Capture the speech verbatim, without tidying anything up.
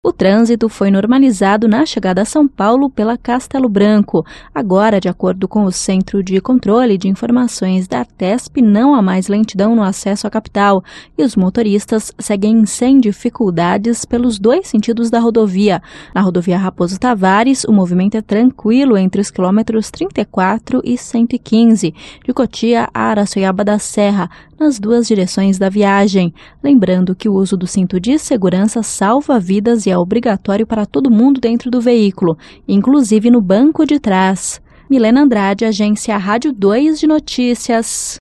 O trânsito foi normalizado na chegada a São Paulo pela Castelo Branco. Agora, de acordo com o Centro de Controle de Informações da Artesp, não há mais lentidão no acesso à capital e os motoristas seguem sem dificuldades pelos dois sentidos da rodovia. Na rodovia Raposo Tavares, o movimento é tranquilo entre os quilômetros trinta e quatro e cento e quinze, de Cotia a Araçoiaba da Serra, nas duas direções da viagem. Lembrando que o uso do cinto de segurança salva vidas e é obrigatório para todo mundo dentro do veículo, inclusive no banco de trás. Milena Andrade, Agência Rádio dois de Notícias.